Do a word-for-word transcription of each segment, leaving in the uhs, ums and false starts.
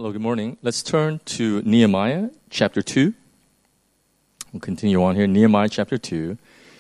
Hello, good morning. Let's turn to Nehemiah chapter two. We'll continue on here. Nehemiah chapter two.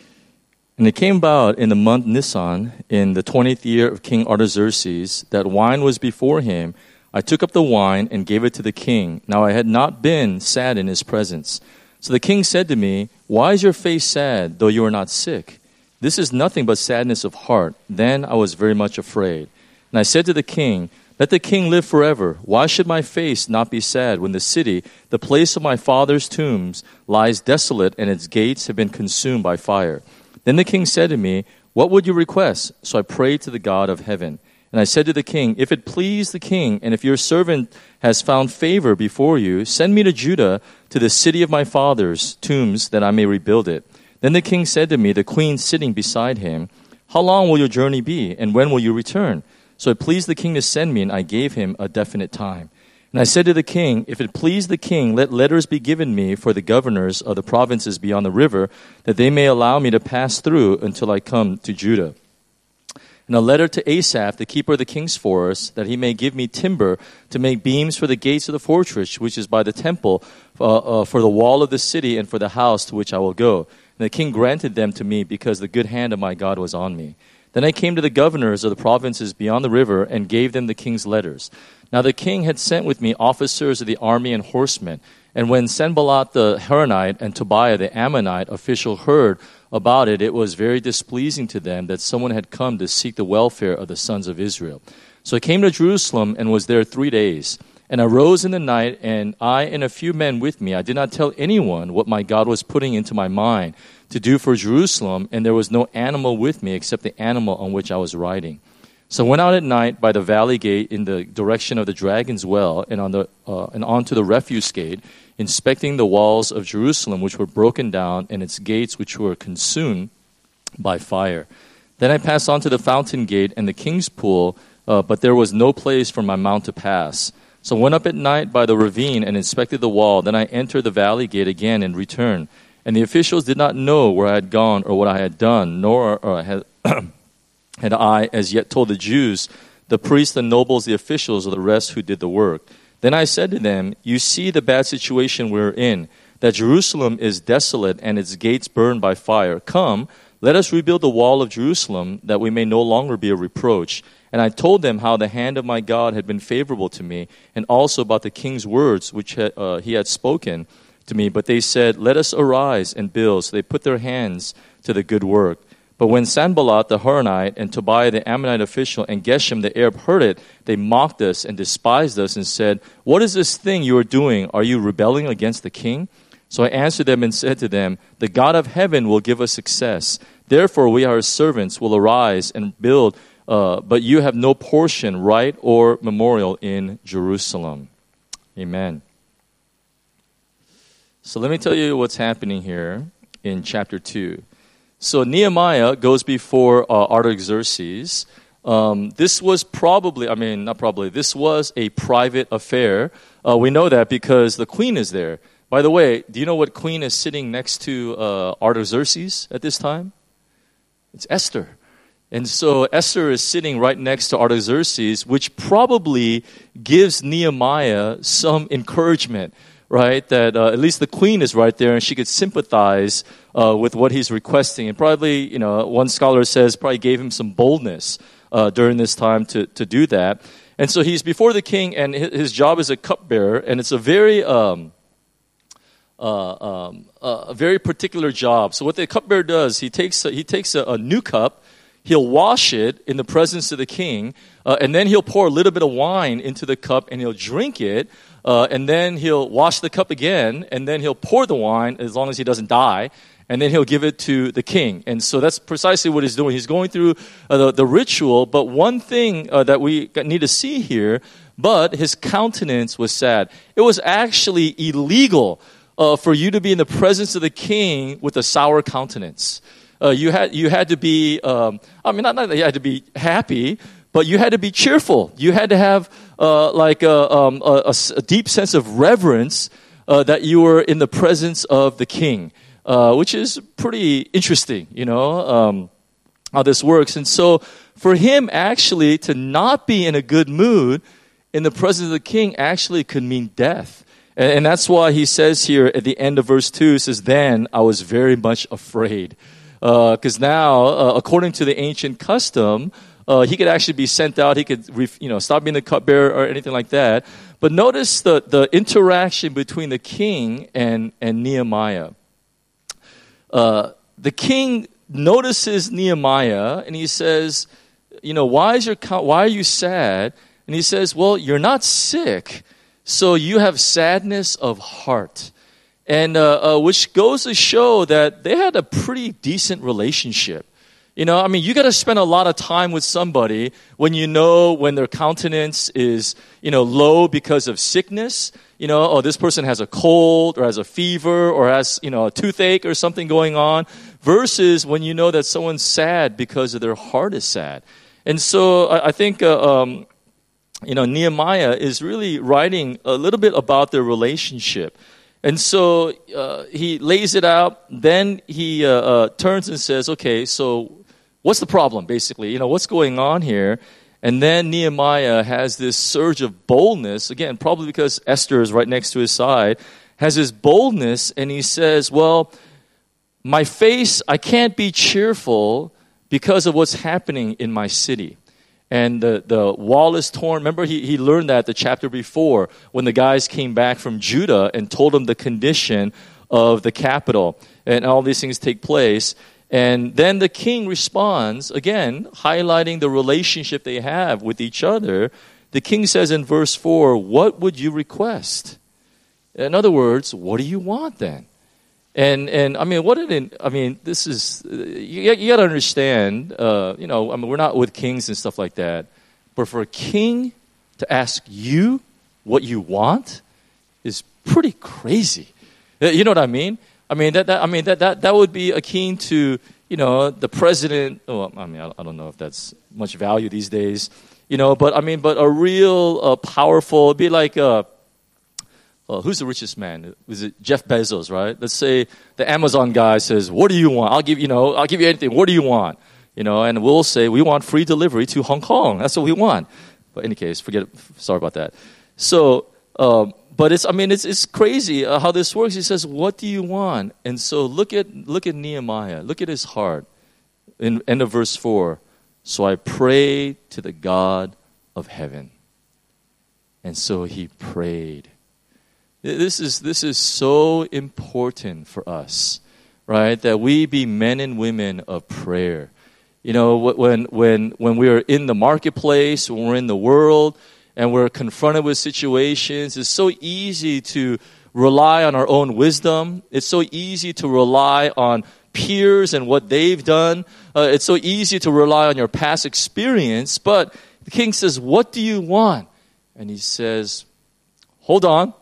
And it came about in the month Nisan, in the twentieth year of King Artaxerxes, that wine was before him. I took up the wine and gave it to the king. Now I had not been sad in his presence. So the king said to me, "Why is your face sad, though you are not sick? This is nothing but sadness of heart." Then I was very much afraid. And I said to the king, "Let the king live forever. Why should my face not be sad when the city, the place of my father's tombs, lies desolate and its gates have been consumed by fire?" Then the king said to me, "What would you request?" So I prayed to the God of heaven. And I said to the king, "If it please the king, and if your servant has found favor before you, send me to Judah, to the city of my father's tombs, that I may rebuild it." Then the king said to me, the queen sitting beside him, "How long will your journey be, and when will you return?" So it pleased the king to send me, and I gave him a definite time. And I said to the king, "If it please the king, let letters be given me for the governors of the provinces beyond the river, that they may allow me to pass through until I come to Judah. And a letter to Asaph, the keeper of the king's forest, that he may give me timber to make beams for the gates of the fortress, which is by the temple, uh, uh, for the wall of the city, and for the house to which I will go." And the king granted them to me, because the good hand of my God was on me. Then I came to the governors of the provinces beyond the river and gave them the king's letters. Now the king had sent with me officers of the army and horsemen. And when Sanballat the Horonite and Tobiah the Ammonite official heard about it, it was very displeasing to them that someone had come to seek the welfare of the sons of Israel. So I came to Jerusalem and was there three days. And I rose in the night, and I and a few men with me, I did not tell anyone what my God was putting into my mind to do for Jerusalem, and there was no animal with me except the animal on which I was riding. So I went out at night by the valley gate in the direction of the Dragon's Well, and on the uh, and onto the refuse gate, inspecting the walls of Jerusalem, which were broken down, and its gates, which were consumed by fire. Then I passed on to the fountain gate and the king's pool, uh, but there was no place for my mount to pass. So I went up at night by the ravine and inspected the wall. Then I entered the valley gate again and returned. And the officials did not know where I had gone or what I had done, nor or had, had I as yet told the Jews, the priests, the nobles, the officials, or the rest who did the work. Then I said to them, "You see the bad situation we're in, that Jerusalem is desolate and its gates burned by fire. Come, let us rebuild the wall of Jerusalem, that we may no longer be a reproach." And I told them how the hand of my God had been favorable to me, and also about the king's words which uh, he had spoken to me. But they said, "Let us arise and build." So they put their hands to the good work. But when Sanballat the Horonite and Tobiah the Ammonite official and Geshem the Arab heard it, they mocked us and despised us and said, "What is this thing you are doing? Are you rebelling against the king?" So I answered them and said to them, "The God of heaven will give us success. Therefore we, our servants, will arise and build, uh, but you have no portion, right, or memorial in Jerusalem." Amen. So let me tell you what's happening here in chapter two. So Nehemiah goes before uh, Artaxerxes. Um, this was probably, I mean, not probably, this was a private affair. Uh, we know that because the queen is there. By the way, do you know what queen is sitting next to uh, Artaxerxes at this time? It's Esther. And so Esther is sitting right next to Artaxerxes, which probably gives Nehemiah some encouragement, right? That uh, at least the queen is right there and she could sympathize uh, with what he's requesting. And probably, you know, one scholar says probably gave him some boldness uh, during this time to, to do that. And so he's before the king, and his job is a cupbearer, and it's a very... Um, Uh, um, uh, a very particular job. So what the cupbearer does, he takes a, he takes a, a new cup, he'll wash it in the presence of the king, uh, and then he'll pour a little bit of wine into the cup and he'll drink it, uh, and then he'll wash the cup again, and then he'll pour the wine, as long as he doesn't die, and then he'll give it to the king. And so that's precisely what he's doing. He's going through uh, the, the ritual, but one thing uh, that we need to see here, but his countenance was sad. It was actually illegal Uh, for you to be in the presence of the king with a sour countenance. Uh, you had you had to be, um, I mean, not, not that you had to be happy, but you had to be cheerful. You had to have uh, like a, um, a, a deep sense of reverence uh, that you were in the presence of the king, uh, which is pretty interesting, you know, um, how this works. And so for him actually to not be in a good mood in the presence of the king actually could mean death. And, and that's why he says here at the end of verse two, it says, then I was very much afraid. Because uh, now, uh, according to the ancient custom, uh, he could actually be sent out. He could, ref, you know, stop being the cupbearer or anything like that. But notice the, the interaction between the king and, and Nehemiah. Uh, the king notices Nehemiah and he says, you know, why is your why are you sad? And he says, well, you're not sick, so you have sadness of heart. And uh, uh, which goes to show that they had a pretty decent relationship. You know, I mean, you got to spend a lot of time with somebody when you know when their countenance is, you know, low because of sickness. You know, oh, this person has a cold or has a fever or has, you know, a toothache or something going on, versus when you know that someone's sad because of their heart is sad. And so I, I think, uh, um, you know, Nehemiah is really writing a little bit about their relationship. And so uh, he lays it out. Then he uh, uh, turns and says, okay, so what's the problem, basically? You know, what's going on here? And then Nehemiah has this surge of boldness, again, probably because Esther is right next to his side, has this boldness, and he says, well, my face, I can't be cheerful because of what's happening in my city. And the, the wall is torn. Remember, he, he learned that the chapter before when the guys came back from Judah and told him the condition of the capital. And all these things take place. And then the king responds, again, highlighting the relationship they have with each other. The king says in verse four, what would you request? In other words, what do you want then? And, and I mean, what did it, I mean, this is, you, you got to understand, uh, you know, I mean, we're not with kings and stuff like that. But for a king to ask you what you want is pretty crazy. You know what I mean? I mean, that, that I mean that, that that would be akin to, you know, the president. Well, I mean, I, I don't know if that's much value these days, you know. But I mean, but a real uh, powerful. It'd be like, uh, uh, who's the richest man? Is it Jeff Bezos, right? Let's say the Amazon guy says, "What do you want? I'll give you know, I'll give you anything. What do you want?" You know, and we'll say we want free delivery to Hong Kong. That's what we want. But in any case, forget it. Sorry about that. So. Um, But it's, I mean, it's it's crazy uh, how this works. He says, "What do you want?" And so look at look at Nehemiah. Look at his heart. In end of verse four. So I prayed to the God of heaven. And so he prayed. This is this is so important for us, right? That we be men and women of prayer. You know, when when when we're in the marketplace, when we're in the world, and we're confronted with situations, it's so easy to rely on our own wisdom. It's so easy to rely on peers and what they've done. Uh, it's so easy to rely on your past experience. But the king says, what do you want? And he says, hold on.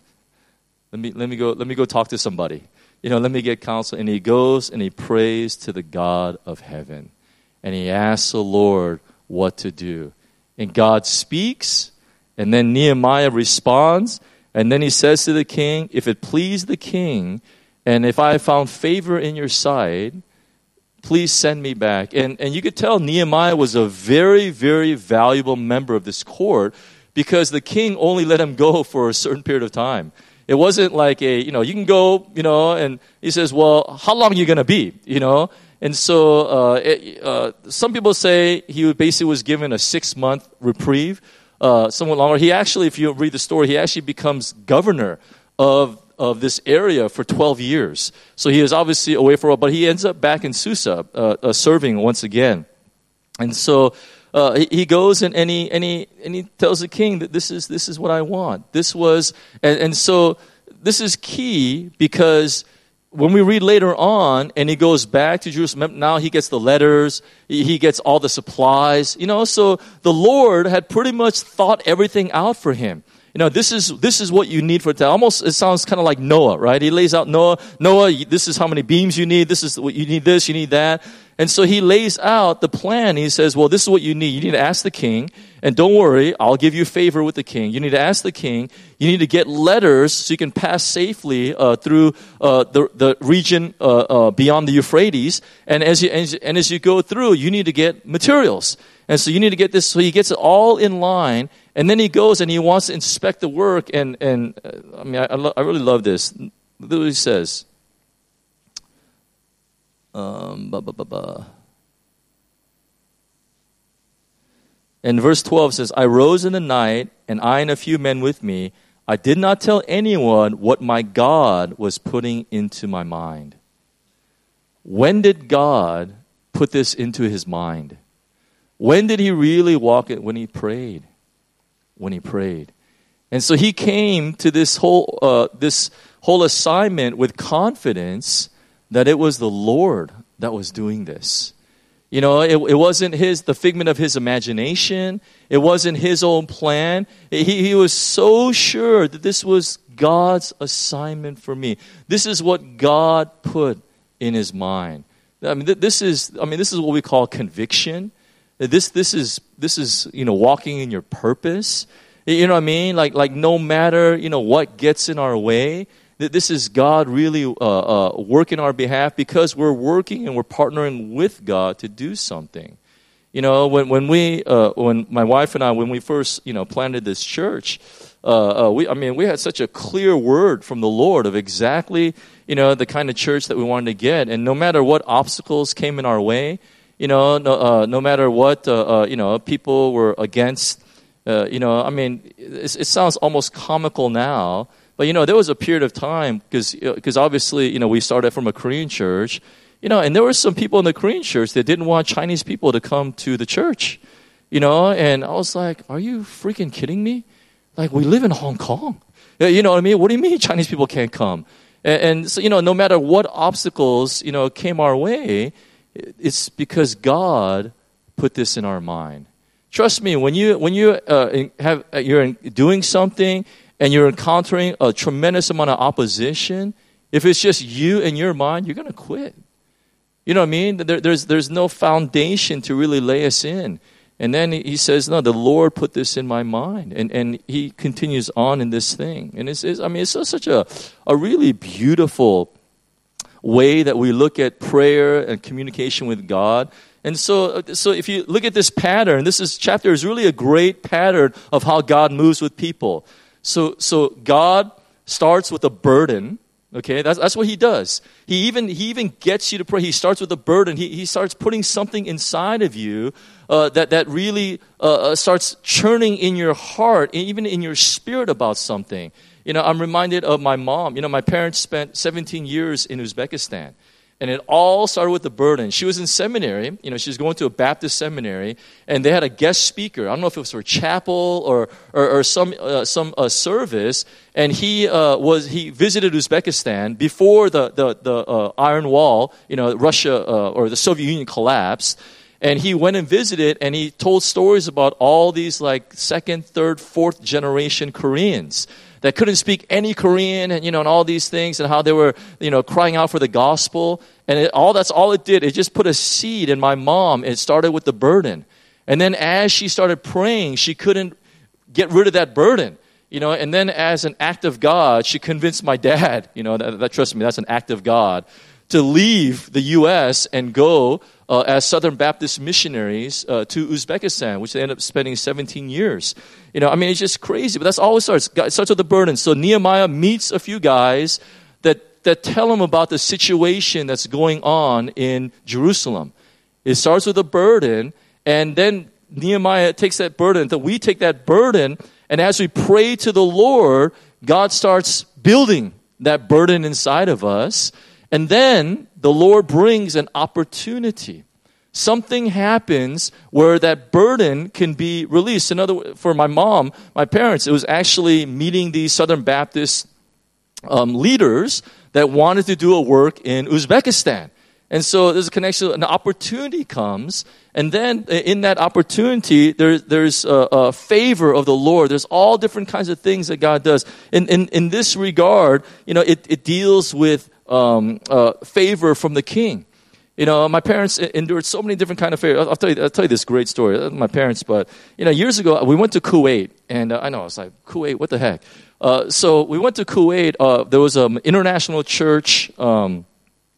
let me let me go let me go talk to somebody. You know, let me get counsel. And he goes and he prays to the God of heaven. And he asks the Lord what to do. And God speaks, and then Nehemiah responds, and then he says to the king, if it please the king, and if I found favor in your sight, please send me back. And, and you could tell Nehemiah was a very, very valuable member of this court because the king only let him go for a certain period of time. It wasn't like a, you know, you can go, you know, and he says, well, how long are you going to be, you know? And so uh, it, uh, some people say he basically was given a six-month reprieve, uh, somewhat longer. He actually, if you read the story, he actually becomes governor of of this area for twelve years. So he is obviously away for a while, but he ends up back in Susa, uh, uh, serving once again. And so uh, he, he goes and, and, he, and, he, and he tells the king that this is, this is what I want. This was, and, and so this is key because when we read later on, and he goes back to Jerusalem, now he gets the letters, he gets all the supplies, you know, so the Lord had pretty much thought everything out for him. You know, this is this is what you need for it. Almost, it sounds kind of like Noah, right? He lays out Noah, Noah, this is how many beams you need, this is what you need this, you need that. And so he lays out the plan. He says, well, this is what you need. You need to ask the king, and don't worry, I'll give you favor with the king. You need to ask the king. You need to get letters so you can pass safely uh, through uh, the the region uh, uh, beyond the Euphrates. And as you and, and as you go through, you need to get materials. And so you need to get this, so he gets it all in line, and then he goes and he wants to inspect the work, and, and uh, I mean, I, I, lo- I really love this. Look what he says. Um, bah, bah, bah, bah. And verse twelve says, I rose in the night, and I and a few men with me, I did not tell anyone what my God was putting into my mind. When did God put this into his mind? When did he really walk it? When he prayed. When he prayed. And so he came to this whole uh, this whole assignment with confidence that it was the Lord that was doing this. You know, it, it wasn't his the figment of his imagination. It wasn't his own plan. He, he was so sure that this was God's assignment for me. This is what God put in his mind. I mean, this is I mean, this is what we call conviction. This this is this is you know walking in your purpose. You know what I mean? Like like no matter you know what gets in our way, this is God really uh, uh, working on our behalf because we're working and we're partnering with God to do something. You know, when when we uh, when my wife and I when we first you know planted this church, uh, uh, we I mean we had such a clear word from the Lord of exactly you know the kind of church that we wanted to get, and no matter what obstacles came in our way. You know, no, uh, no matter what, uh, uh, you know, people were against, uh, you know, I mean, it, it sounds almost comical now, but, you know, there was a period of time, because because obviously, you know, we started from a Korean church, you know, and there were some people in the Korean church that didn't want Chinese people to come to the church, you know, and I was like, are you freaking kidding me? Like, we live in Hong Kong. You know what I mean? What do you mean Chinese people can't come? And, and so, you know, no matter what obstacles, you know, came our way, it's because God put this in our mind. Trust me, when you when you uh, have you're doing something and you're encountering a tremendous amount of opposition, if it's just you and your mind, you're going to quit. You know what I mean? There, there's there's no foundation to really lay us in. And then he says, "No, the Lord put this in my mind," and and he continues on in this thing. And it's, it's I mean, it's so, such a a really beautiful way that we look at prayer and communication with God. And so, so if you look at this pattern, this is chapter is really a great pattern of how God moves with people. So, so God starts with a burden. Okay, that's that's what he does. He even he even gets you to pray. He starts with a burden. He he starts putting something inside of you uh, that that really uh, starts churning in your heart, even in your spirit about something. You know, I'm reminded of my mom. You know, my parents spent seventeen years in Uzbekistan. And it all started with the burden. She was in seminary. You know, she was going to a Baptist seminary. And they had a guest speaker. I don't know if it was for chapel or or, or some uh, some uh, service. And he uh, was he visited Uzbekistan before the, the, the uh, Iron Wall, you know, Russia uh, or the Soviet Union collapsed. And he went and visited, and he told stories about all these, like, second, third, fourth generation Koreans that couldn't speak any Korean, and, you know, and all these things, and how they were, you know, crying out for the gospel. And it, all that's all it did. It just put a seed in my mom. It started with the burden. And then as she started praying, she couldn't get rid of that burden. You know, and then as an act of God, she convinced my dad, you know, that, that trust me, that's an act of God, to leave the U S and go uh, as Southern Baptist missionaries uh, to Uzbekistan, which they ended up spending seventeen years. You know, I mean, it's just crazy, but that's all it starts. It starts with the burden. So Nehemiah meets a few guys that, that tell him about the situation that's going on in Jerusalem. It starts with a burden, and then Nehemiah takes that burden, that we take that burden, and as we pray to the Lord, God starts building that burden inside of us. And then the Lord brings an opportunity. Something happens where that burden can be released. In other words, for my mom, my parents, it was actually meeting these Southern Baptist um, leaders that wanted to do a work in Uzbekistan. And so there's a connection, an opportunity comes, and then in that opportunity, there, there's a, a favor of the Lord. There's all different kinds of things that God does. In, in, in this regard, you know, it, it deals with um, uh, favor from the king. You know, my parents endured so many different kind of favor. I'll tell you, I'll tell you this great story. My parents, but, you know, years ago, we went to Kuwait, and uh, I know, I was like, Kuwait, what the heck? Uh, so we went to Kuwait. Uh, there was an international church um,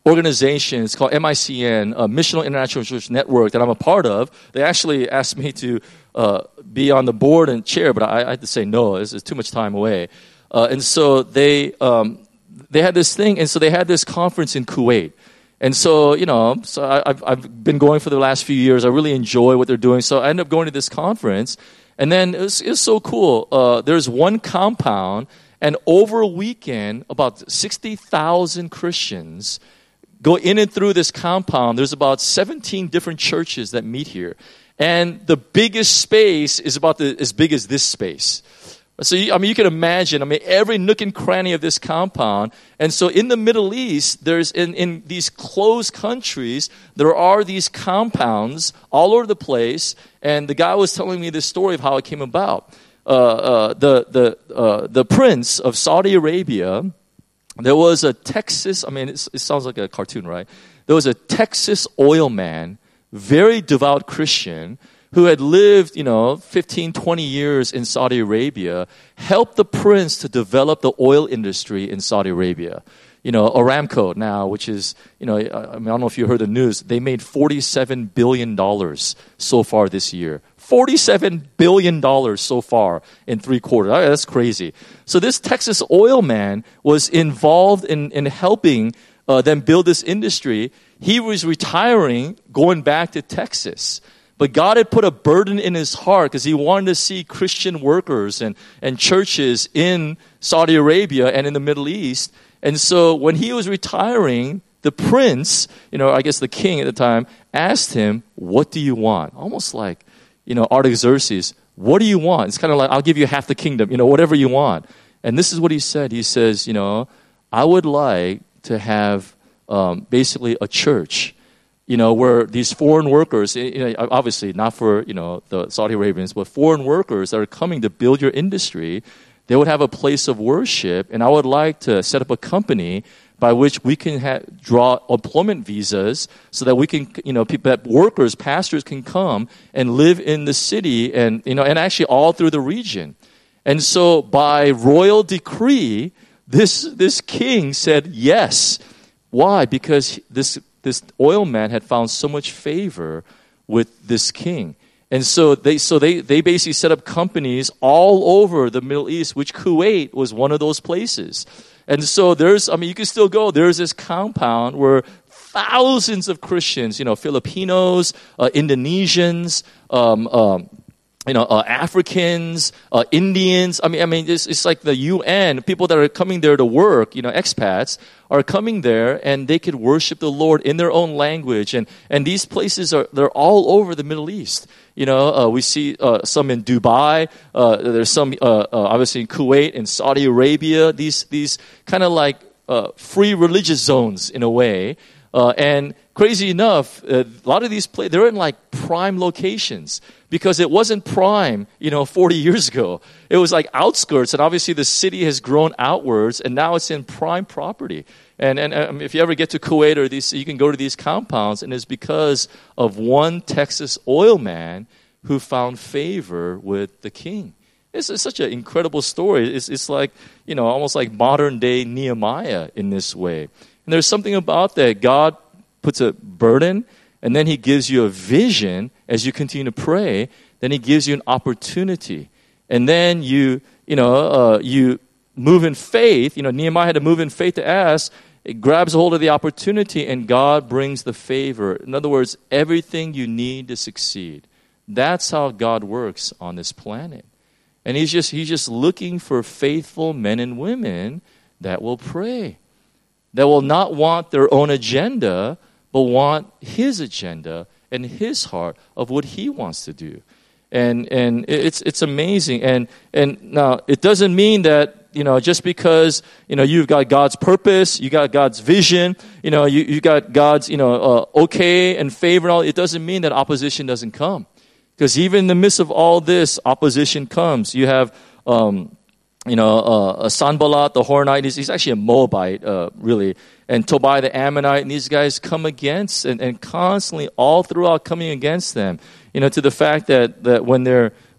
organization. It's called M I C N, uh, Missional International Church Network, that I'm a part of. They actually asked me to uh, be on the board and chair, but I, I had to say no. This is too much time away. Uh, and so they um, they had this thing, and so they had this conference in Kuwait. And so, you know, so I, I've, I've been going for the last few years. I really enjoy what they're doing. So I ended up going to this conference. And then it was, it was so cool. Uh, there's one compound, and over a weekend, about sixty thousand Christians go in and through this compound. There's about seventeen different churches that meet here. And the biggest space is about the, as big as this space. So, you, I mean, you can imagine, I mean, every nook and cranny of this compound. And so in the Middle East, there's, in, in these closed countries, there are these compounds all over the place. And the guy was telling me this story of how it came about. Uh, uh, the, the, uh, the prince of Saudi Arabia, there was a Texas, I mean, it's, it sounds like a cartoon, right? There was a Texas oil man, very devout Christian, who had lived, you know, fifteen, twenty years in Saudi Arabia, helped the prince to develop the oil industry in Saudi Arabia. You know, Aramco now, which is, you know, I, I, mean, I don't know if you heard the news, they made forty-seven billion dollars so far this year. forty-seven billion dollars so far in three quarters. That's crazy. So this Texas oil man was involved in, in helping uh, them build this industry. He was retiring, going back to Texas. But God had put a burden in his heart because he wanted to see Christian workers and, and churches in Saudi Arabia and in the Middle East. And so when he was retiring, the prince, you know, I guess the king at the time, asked him, what do you want? Almost like, you know, Artaxerxes, what do you want? It's kind of like, I'll give you half the kingdom, you know, whatever you want. And this is what he said. He says, you know, I would like to have um, basically a church, you know, where these foreign workers, you know, obviously not for, you know, the Saudi Arabians, but foreign workers that are coming to build your industry, they would have a place of worship. And I would like to set up a company by which we can ha- draw employment visas so that we can, you know, people, that workers, pastors can come and live in the city and, you know, and actually all through the region. And so by royal decree, this, this king said yes. Why? Because this, this oil man had found so much favor with this king. And so they so they, they basically set up companies all over the Middle East, which Kuwait was one of those places. And so there's, I mean, you can still go. There's this compound where thousands of Christians, you know, Filipinos, uh, Indonesians, um, um, you know, uh, Africans, uh, Indians. I mean, I mean, it's, it's like the U N, people that are coming there to work, you know, expats, are coming there and they could worship the Lord in their own language. And, and these places are, they're all over the Middle East. You know, uh, we see uh, some in Dubai. Uh, there's some, uh, uh, obviously in Kuwait, in Saudi Arabia. These, these kind of like uh, free religious zones in a way. Uh, and crazy enough, uh, a lot of these places, they're in like prime locations because it wasn't prime, you know, forty years ago. It was like outskirts, and obviously the city has grown outwards, and now it's in prime property. And and um, if you ever get to Kuwait or these, you can go to these compounds, and it's because of one Texas oil man who found favor with the king. It's, it's such an incredible story. It's, it's like, you know, almost like modern day Nehemiah in this way. And there's something about that. God puts a burden, and then he gives you a vision as you continue to pray. Then he gives you an opportunity. And then you, you know, uh, you move in faith. You know, Nehemiah had to move in faith to ask. It grabs a hold of the opportunity, and God brings the favor. In other words, everything you need to succeed. That's how God works on this planet. And he's just, he's just looking for faithful men and women that will pray, that will not want their own agenda, but want his agenda and his heart of what he wants to do. And and it's it's amazing. And and now it doesn't mean that, you know, just because, you know, you've got God's purpose, you got God's vision, you know, you, you got God's, you know, uh, okay and favor and all, it doesn't mean that opposition doesn't come. Because even in the midst of all this, opposition comes. You have, um, you know, uh, Sanballat, the Horonite, he's, he's actually a Moabite, uh, really, and Tobiah the Ammonite, and these guys come against, and, and constantly, all throughout, coming against them. You know, to the fact that, that when they're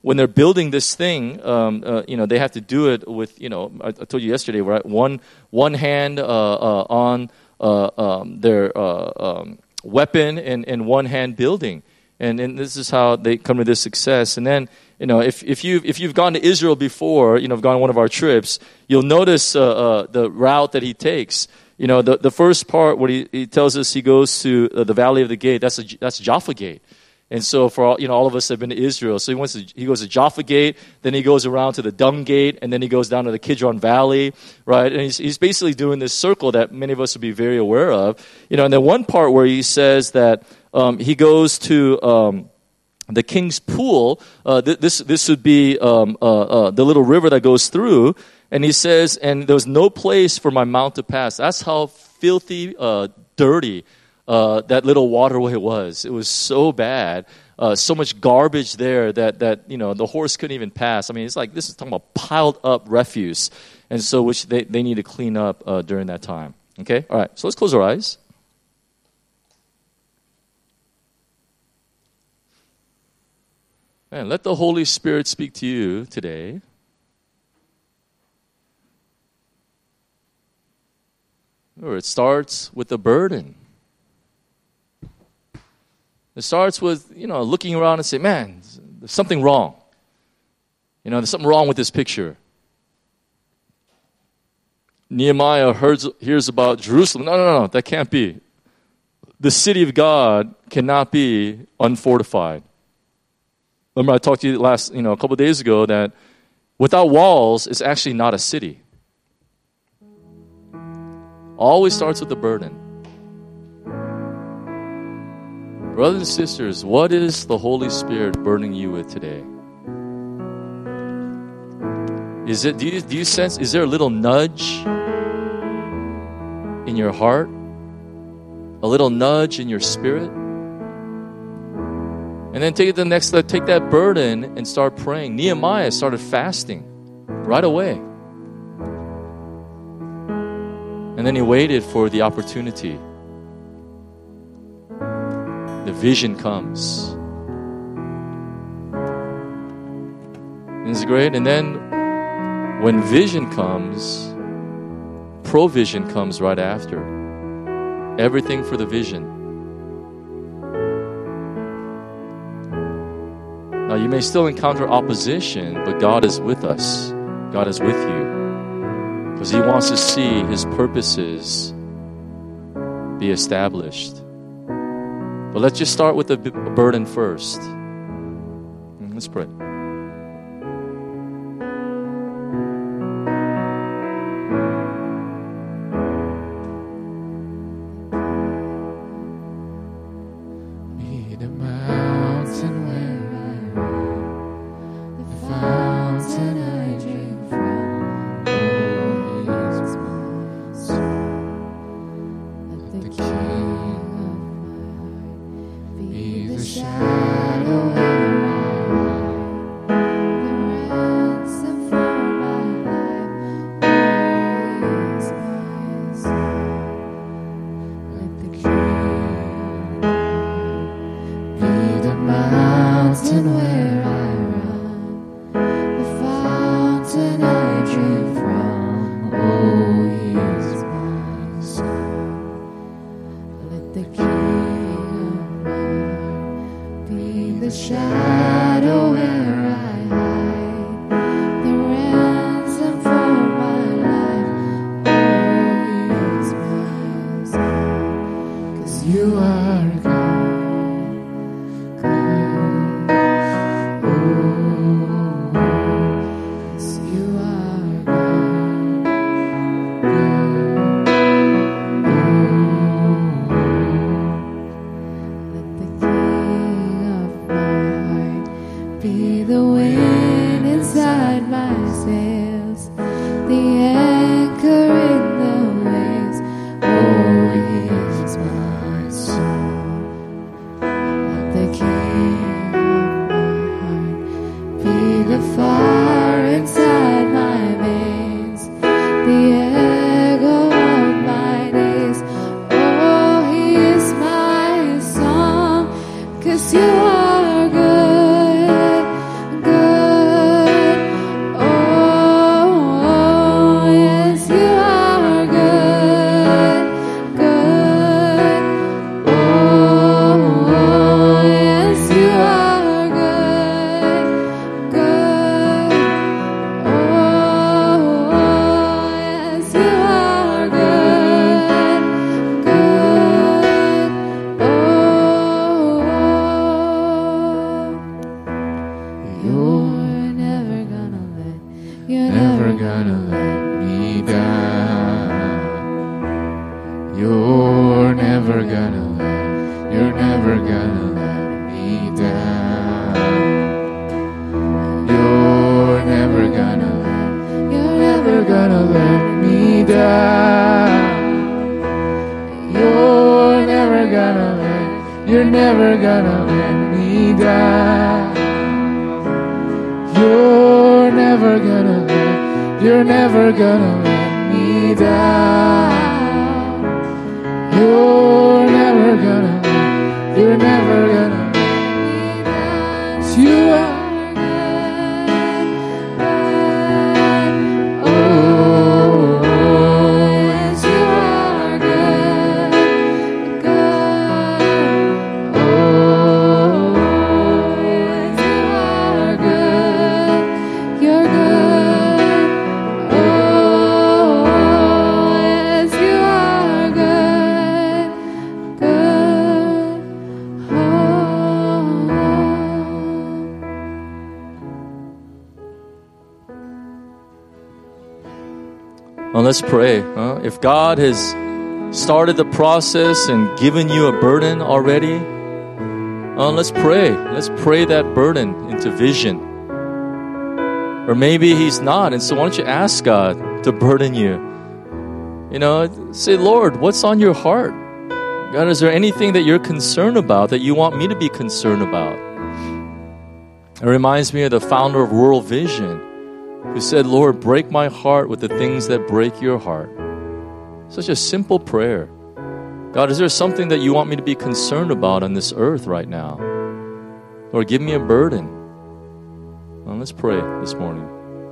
when they're building this thing, um, uh, you know, they have to do it with, you know, I, I told you yesterday, right? One one hand uh, uh, on uh, um, their uh, um, weapon and, and one hand building. And, and this is how they come to this success. And then, you know, if, if, you've, if you've gone to Israel before, you know, gone on one of our trips, you'll notice uh, uh, the route that he takes. You know, the, the first part where he, he tells us he goes to uh, the Valley of the Gate, that's, a, that's Jaffa Gate. And so for all, you know, all of us have been to Israel. So he wants to, he goes to Jaffa Gate, then he goes around to the Dung Gate, and then he goes down to the Kidron Valley, right? And he's, he's basically doing this circle that many of us would be very aware of. You know, and then one part where he says that um, he goes to um, the King's Pool. Uh, th- this this would be um, uh, uh, the little river that goes through. And he says, and there was no place for my mount to pass. That's how filthy, uh, dirty Uh, that little waterway was. It was so bad, uh, so much garbage there that, that, you know, the horse couldn't even pass. I mean, it's like, this is talking about piled up refuse. And so, which they, they need to clean up uh, during that time. Okay? All right. So let's close our eyes. And let the Holy Spirit speak to you today. Or it starts with a burden. It starts with, you know, looking around and say, man, there's something wrong. You know, there's something wrong with this picture. Nehemiah hears, hears about Jerusalem. No, no, no, that can't be. The city of God cannot be unfortified. Remember I talked to you last, you know, a couple of days ago that without walls, it's actually not a city. Always starts with the burden. Brothers and sisters, what is the Holy Spirit burdening you with today? Is it? Do you, do you sense, is there a little nudge in your heart? A little nudge in your spirit? And then take it to the next step, take that burden and start praying. Nehemiah started fasting right away. And then he waited for the opportunity. The vision comes. And it's great. And then when vision comes, provision comes right after. Everything for the vision. Now you may still encounter opposition, but God is with us. God is with you. Because He wants to see His purposes be established. But let's just start with the b- burden first. Let's pray. Be the mountain where I run, the fountain I drink from. Oh, is my soul. Let the King be the shadow where I hide, the ransom for my life. Oh, is my soul. Let the King be the mountain where I run, the fountain I drink from. Oh, He is my soul. Let the King be the shadow where I hide, the ransom for my life. Oh, He is my soul. 'Cause You are God, God. Oh, 'cause You are God, God. Let the King of my heart be the wind inside my sails, the anchor in the waves. Oh, He is my soul. Let the King of my heart be the fire inside my veins, the echo of my days. Oh, He is my song, 'cause You are good, good. never gonna let me down. You're never gonna let, you're never gonna let me down. You're never gonna let, you're never gonna let me down. You're never gonna let, you're never gonna let me down. You're never gonna let, you're never gonna let me down. You're never gonna let, you're never gonna let me down. You are good. Oh, yes, you are good. Good. Oh, yes, you are good. You're good. Oh, yes, you are good. Good. Oh. Well, let's pray. Huh? If God has started the process and given you a burden already, uh, let's pray. Let's pray that burden into vision. Or maybe He's not, and so why don't you ask God to burden you? You know, say, Lord, what's on your heart? God, is there anything that you're concerned about that you want me to be concerned about? It reminds me of the founder of World Vision, who said, Lord, break my heart with the things that break your heart. Such a simple prayer. God, is there something that you want me to be concerned about on this earth right now? Lord, give me a burden. Well, let's pray this morning.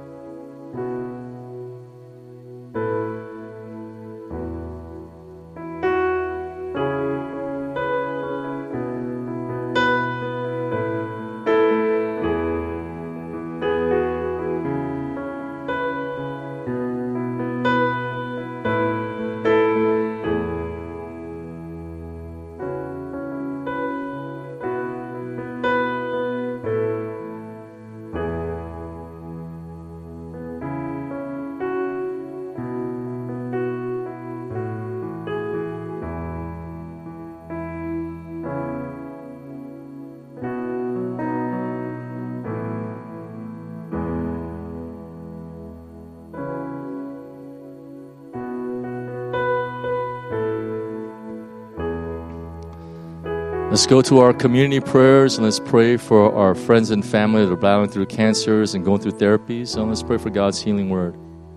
Let's go to our community prayers and let's pray for our friends and family that are battling through cancers and going through therapies. And let's pray for God's healing word.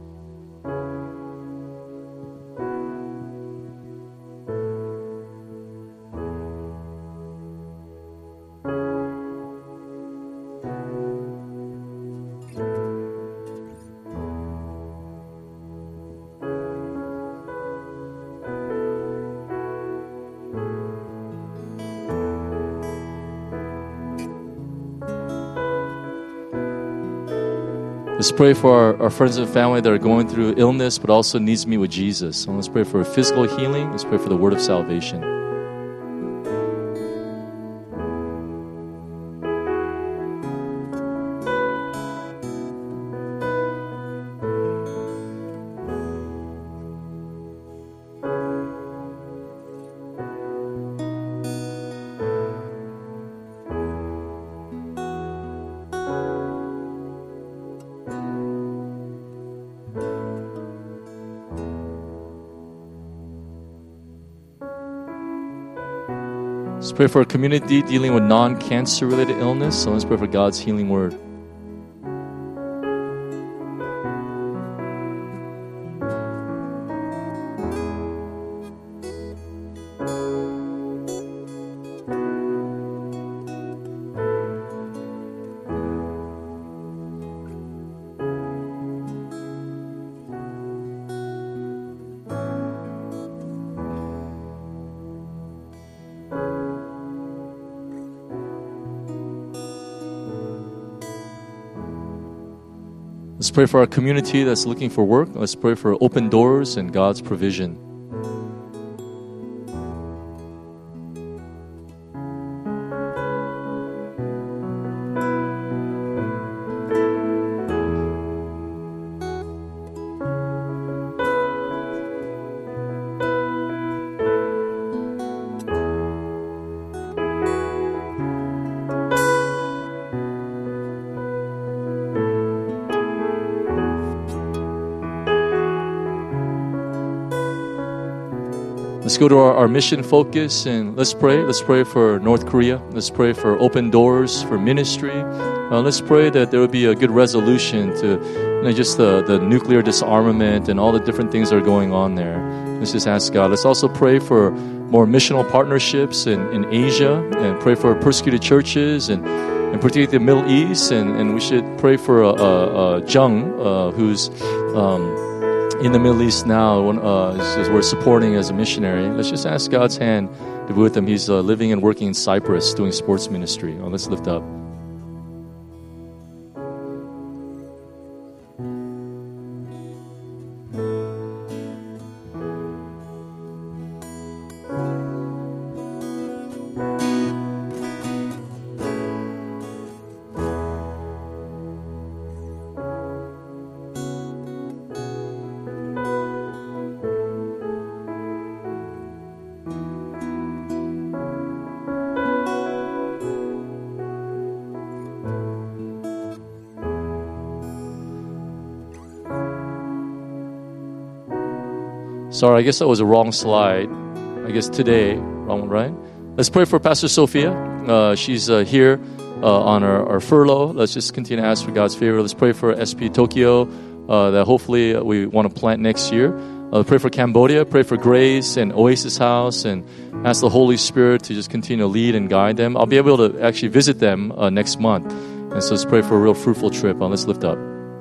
Let's pray for our, our friends and family that are going through illness but also needs to meet with Jesus. So let's pray for physical healing. Let's pray for the word of salvation. Let's pray for a community dealing with non-cancer related illness. So let's pray for God's healing word. Let's pray for our community that's looking for work. Let's pray for open doors and God's provision. Let's go to our, our mission focus and let's pray. Let's pray for North Korea. Let's pray for open doors for ministry. Uh, let's pray that there would be a good resolution to you know, just the, the nuclear disarmament and all the different things that are going on there. Let's just ask God. Let's also pray for more missional partnerships in, in Asia and pray for persecuted churches and, and particularly the Middle East. And, and we should pray for uh, uh, Jung, uh, who's um, in the Middle East now, uh, as, as we're supporting as a missionary. Let's just ask God's hand to be with him. He's uh, living and working in Cyprus, doing sports ministry. Oh, let's lift up. Sorry, I guess that was a wrong slide. I guess today, wrong, right? Let's pray for Pastor Sophia. Uh, she's uh, here uh, on our, our furlough. Let's just continue to ask for God's favor. Let's pray for S P Tokyo uh, that hopefully we want to plant next year. Uh, pray for Cambodia. Pray for Grace and Oasis House and ask the Holy Spirit to just continue to lead and guide them. I'll be able to actually visit them uh, next month. And so let's pray for a real fruitful trip. Uh, let's lift up.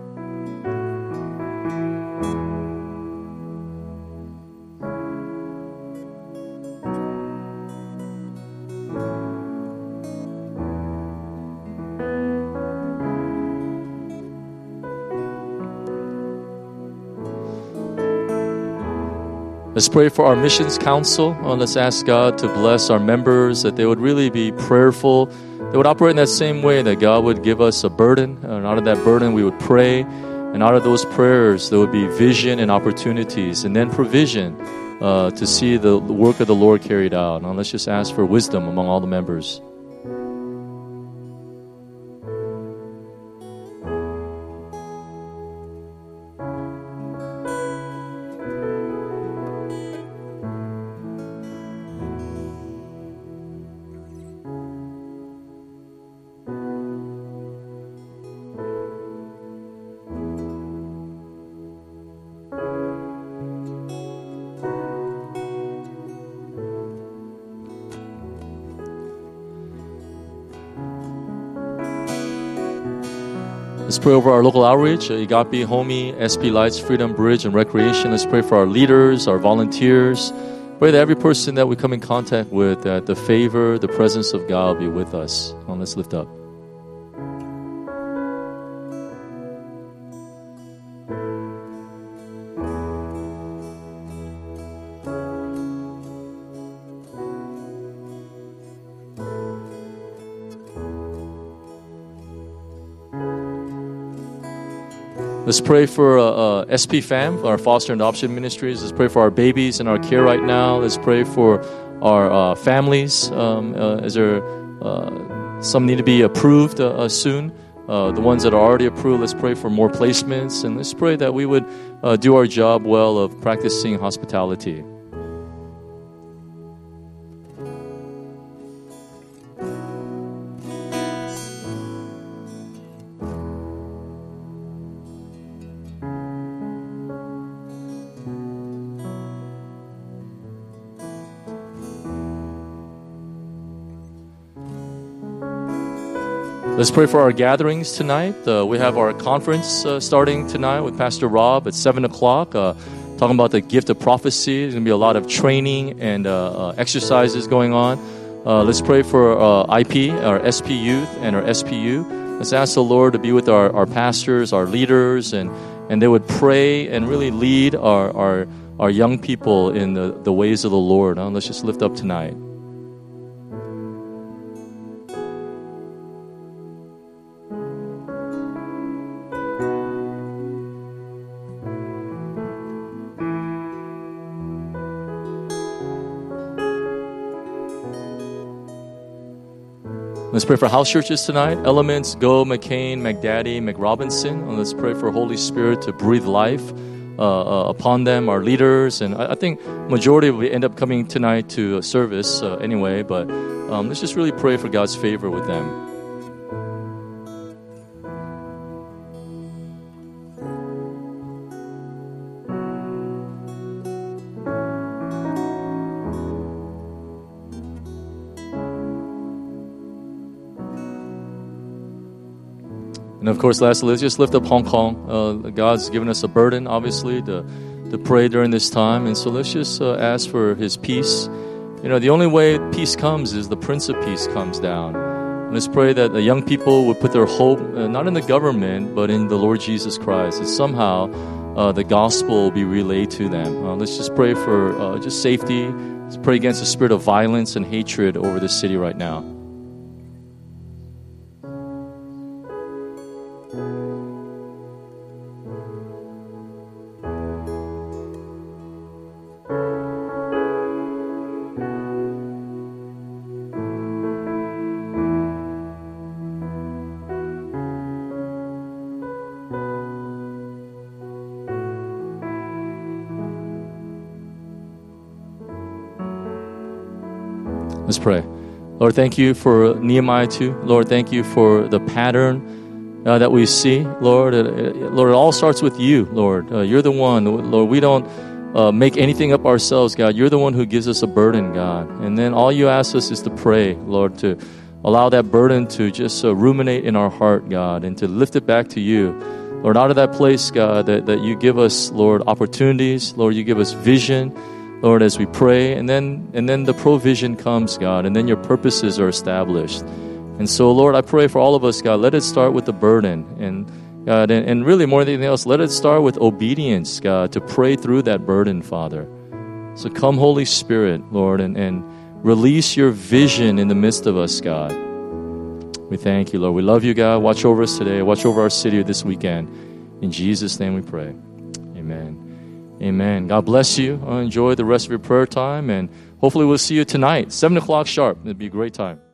Let's pray for our missions council. Uh, let's ask God to bless our members, that they would really be prayerful. They would operate in that same way, that God would give us a burden. And out of that burden, we would pray. And out of those prayers, there would be vision and opportunities. And then provision uh, to see the work of the Lord carried out. Now, let's just ask for wisdom among all the members. Let's pray over our local outreach, uh, Agape, Homie, S P Lights, Freedom Bridge, and Recreation. Let's pray for our leaders, our volunteers. Pray that every person that we come in contact with, that the favor, the presence of God will be with us. Well, let's lift up. Let's pray for uh, uh, S P Fam, our foster and adoption ministries. Let's pray for our babies in our care right now. Let's pray for our uh, families. Um, uh, as there, uh, some need to be approved uh, uh, soon. Uh, the ones that are already approved, let's pray for more placements. And let's pray that we would uh, do our job well of practicing hospitality. Let's pray for our gatherings tonight. Uh, we have our conference uh, starting tonight with Pastor Rob at seven o'clock, uh, talking about the gift of prophecy. There's going to be a lot of training and uh, uh, exercises going on. Uh, let's pray for uh, I P, our S P youth, and our S P U. Let's ask the Lord to be with our, our pastors, our leaders, and, and they would pray and really lead our, our, our young people in the, the ways of the Lord. Uh, let's just lift up tonight. Let's pray for house churches tonight. Elements, Go, McCain, McDaddy, McRobinson. And let's pray for Holy Spirit to breathe life uh, uh, upon them, our leaders. And I, I think majority will end up coming tonight to a service uh, anyway. But um, let's just really pray for God's favor with them. And of course, lastly, let's just lift up Hong Kong. Uh, God's given us a burden, obviously, to, to pray during this time. And so let's just uh, ask for His peace. You know, the only way peace comes is the Prince of Peace comes down. And let's pray that the young people would put their hope, uh, not in the government, but in the Lord Jesus Christ. That somehow uh, the gospel will be relayed to them. Uh, let's just pray for uh, just safety. Let's pray against the spirit of violence and hatred over this city right now. Let's pray. Lord, thank you for Nehemiah two. Lord, thank you for the pattern uh, that we see. Lord, it, it, Lord, it all starts with you, Lord. Uh, you're the one. Lord, we don't uh, make anything up ourselves, God. You're the one who gives us a burden, God. And then all you ask us is to pray, Lord, to allow that burden to just uh, ruminate in our heart, God, and to lift it back to you. Lord, out of that place, God, that, that you give us, Lord, opportunities. Lord, you give us vision. Lord, as we pray, and then and then the provision comes, God, and then your purposes are established. And so, Lord, I pray for all of us, God, let it start with the burden, and God, and, and really more than anything else, let it start with obedience, God, to pray through that burden, Father. So come, Holy Spirit, Lord, and, and release your vision in the midst of us, God. We thank you, Lord. We love you, God. Watch over us today. Watch over our city this weekend. In Jesus' name we pray. Amen. Amen. God bless you. Uh, enjoy the rest of your prayer time, and hopefully we'll see you tonight, seven o'clock sharp. It'll be a great time.